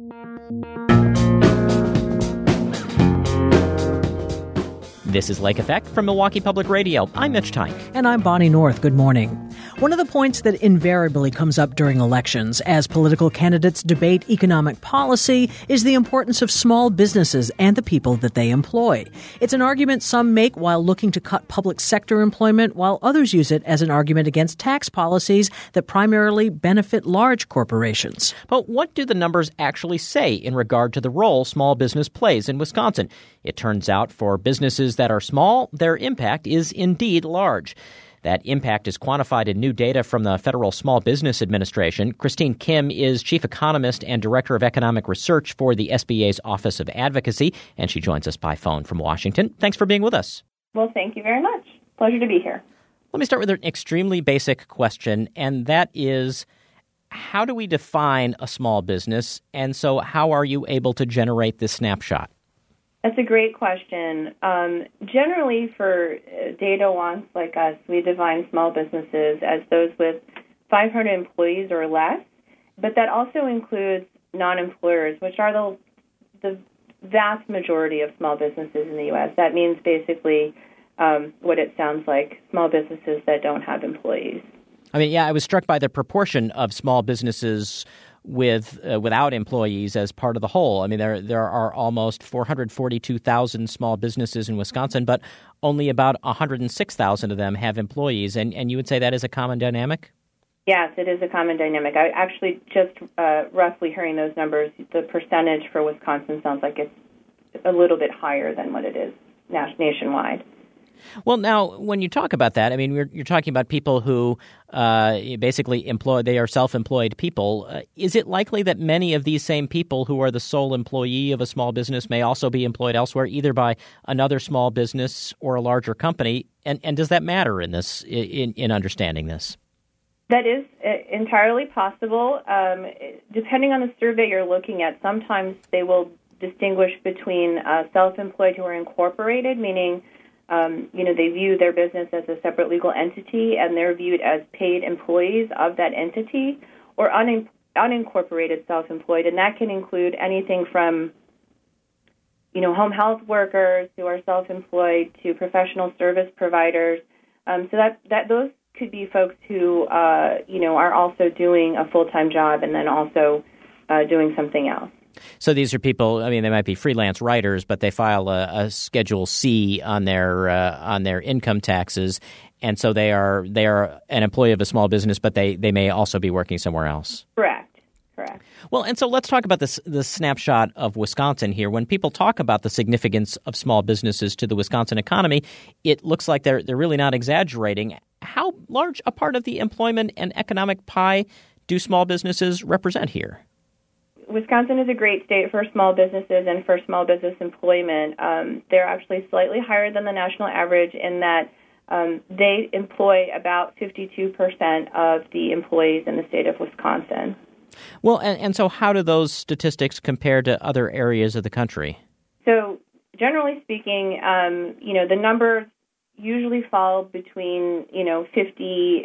This is Lake Effect from Milwaukee Public Radio. I'm Mitch Tyke. And I'm Bonnie North. Good morning. One of the points that invariably comes up during elections as political candidates debate economic policy is the importance of small businesses and the people that they employ. It's an argument some make while looking to cut public sector employment, while others use it as an argument against tax policies that primarily benefit large corporations. But what do the numbers actually say in regard to the role small business plays in Wisconsin? It turns out for businesses that are small, their impact is indeed large. That impact is quantified in new data from the Federal Small Business Administration. Christine Kim is Chief Economist and Director of Economic Research for the SBA's Office of Advocacy, and she joins us by phone from Washington. Thanks for being with us. Well, thank you very much. Pleasure to be here. Let me start with an extremely basic question, and that is, how do we define a small business? And so how are you able to generate this snapshot? That's a great question. Generally, for data wonks like us, we define small businesses as those with 500 employees or less, but that also includes non-employers, which are the vast majority of small businesses in the U.S. That means basically what it sounds like, small businesses that don't have employees. I mean, yeah, I was struck by the proportion of small businesses without employees as part of the whole. I mean, there are almost 442,000 small businesses in Wisconsin, but only about 106,000 of them have employees. And you would say that is a common dynamic? Yes, it is a common dynamic. I actually just roughly hearing those numbers, the percentage for Wisconsin sounds like it's a little bit higher than what it is nationwide. Well, now, when you talk about that, I mean, you're talking about people who basically they are self-employed people. Is it likely that many of these same people who are the sole employee of a small business may also be employed elsewhere, either by another small business or a larger company? And does that matter in this, in understanding this? That is entirely possible. Depending on the survey you're looking at, sometimes they will distinguish between self-employed who are incorporated, meaning they view their business as a separate legal entity, and they're viewed as paid employees of that entity, or unincorporated self-employed, and that can include anything from, home health workers who are self-employed to professional service providers. So that those could be folks who, are also doing a full-time job and then also doing something else. So these are people, I mean, they might be freelance writers, but they file a Schedule C on their income taxes, and so they are an employee of a small business, but they may also be working somewhere else. Correct. Well, and so let's talk about the snapshot of Wisconsin here. When people talk about the significance of small businesses to the Wisconsin economy, it looks like they're really not exaggerating. How large a part of the employment and economic pie do small businesses represent here? Wisconsin is a great state for small businesses and for small business employment. They're actually slightly higher than the national average in that they employ about 52% of the employees in the state of Wisconsin. Well, and so how do those statistics compare to other areas of the country? So generally speaking, the numbers usually fall between, 50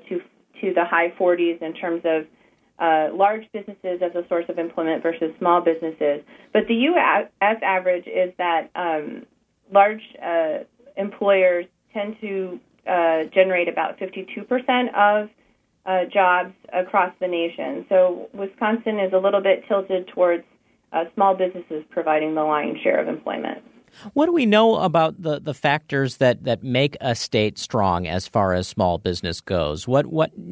to the high 40s in terms of large businesses as a source of employment versus small businesses. But the U.S. average is that large employers tend to generate about 52% of jobs across the nation. So Wisconsin is a little bit tilted towards small businesses providing the lion's share of employment. What do we know about the factors that make a state strong as far as small business goes? What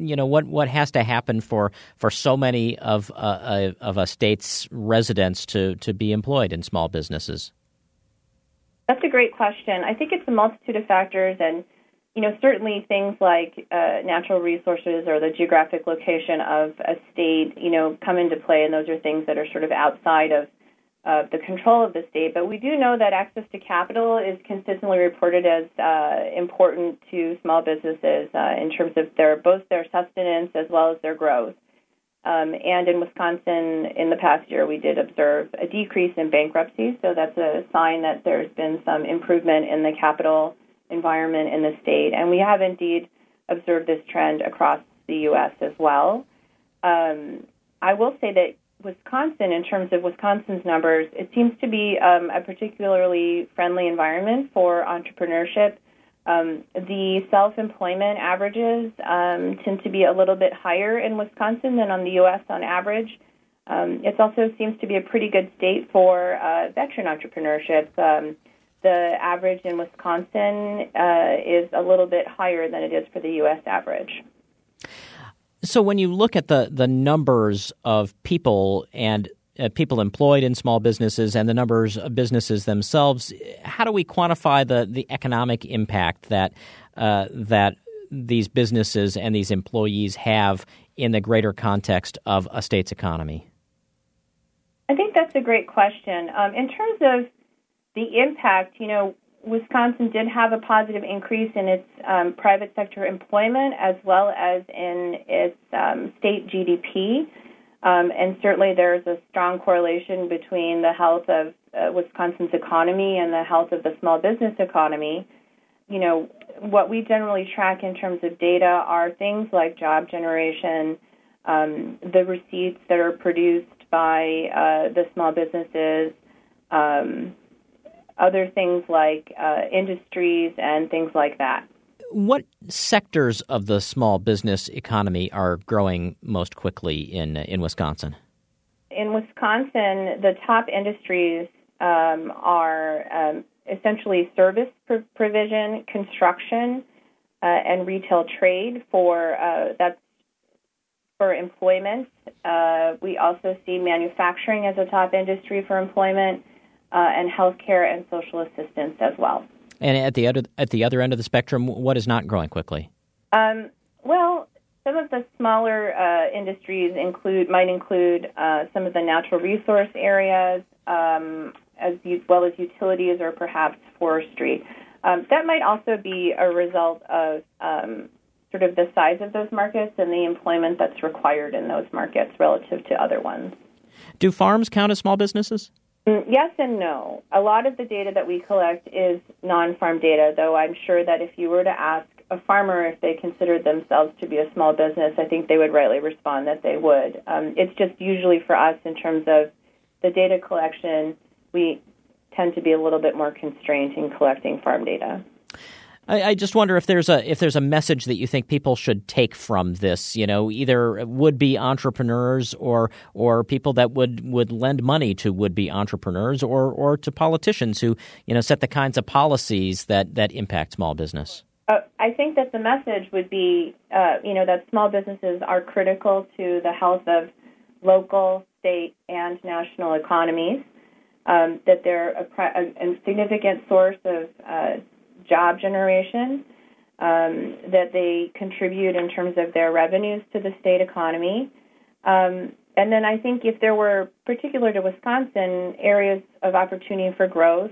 has to happen for so many of a state's residents to be employed in small businesses? That's a great question. I think it's a multitude of factors, and certainly things like natural resources or the geographic location of a state, come into play, and those are things that are sort of outside of the control of the state. But we do know that access to capital is consistently reported as important to small businesses in terms of both their sustenance as well as their growth. And in Wisconsin, in the past year, we did observe a decrease in bankruptcies, so that's a sign that there's been some improvement in the capital environment in the state. And we have indeed observed this trend across the U.S. as well. I will say that Wisconsin, in terms of Wisconsin's numbers, it seems to be a particularly friendly environment for entrepreneurship. The self-employment averages tend to be a little bit higher in Wisconsin than on the U.S. on average. It also seems to be a pretty good state for veteran entrepreneurship. The average in Wisconsin is a little bit higher than it is for the U.S. average. So when you look at the numbers of people and people employed in small businesses and the numbers of businesses themselves, how do we quantify the economic impact that these businesses and these employees have in the greater context of a state's economy? I think that's a great question. In terms of the impact, Wisconsin did have a positive increase in its private sector employment as well as in its state GDP. And certainly there's a strong correlation between the health of Wisconsin's economy and the health of the small business economy. What we generally track in terms of data are things like job generation, the receipts that are produced by the small businesses, other things like industries and things like that. What sectors of the small business economy are growing most quickly in Wisconsin? In Wisconsin, the top industries are essentially service provision, construction, and retail trade that's for employment. We also see manufacturing as a top industry for employment, and healthcare and social assistance as well. And at the other end of the spectrum, what is not growing quickly? Well, some of the smaller industries might include some of the natural resource areas, as well as utilities or perhaps forestry. That might also be a result of sort of the size of those markets and the employment that's required in those markets relative to other ones. Do farms count as small businesses? Yes and no. A lot of the data that we collect is non-farm data, though I'm sure that if you were to ask a farmer if they considered themselves to be a small business, I think they would rightly respond that they would. It's just usually for us in terms of the data collection, we tend to be a little bit more constrained in collecting farm data. I just wonder if there's a message that you think people should take from this, either would-be entrepreneurs or people that would lend money to would-be entrepreneurs or to politicians who, set the kinds of policies that impact small business. I think that the message would be, that small businesses are critical to the health of local, state, and national economies, that they're a significant source of job generation, that they contribute in terms of their revenues to the state economy. And then I think if there were, particular to Wisconsin, areas of opportunity for growth,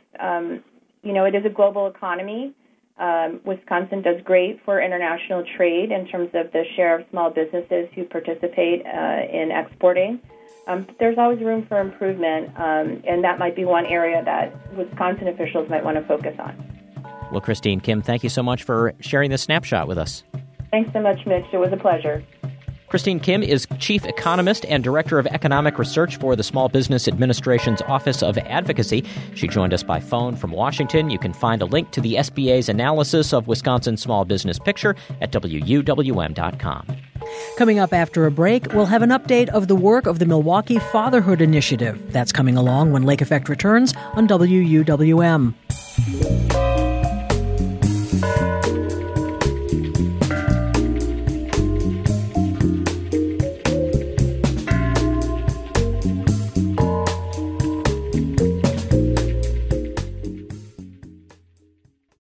it is a global economy. Wisconsin does great for international trade in terms of the share of small businesses who participate in exporting. There's always room for improvement, and that might be one area that Wisconsin officials might want to focus on. Well, Christine Kim, thank you so much for sharing this snapshot with us. Thanks so much, Mitch. It was a pleasure. Christine Kim is Chief Economist and Director of Economic Research for the Small Business Administration's Office of Advocacy. She joined us by phone from Washington. You can find a link to the SBA's analysis of Wisconsin's small business picture at WUWM.com. Coming up after a break, we'll have an update of the work of the Milwaukee Fatherhood Initiative. That's coming along when Lake Effect returns on WUWM.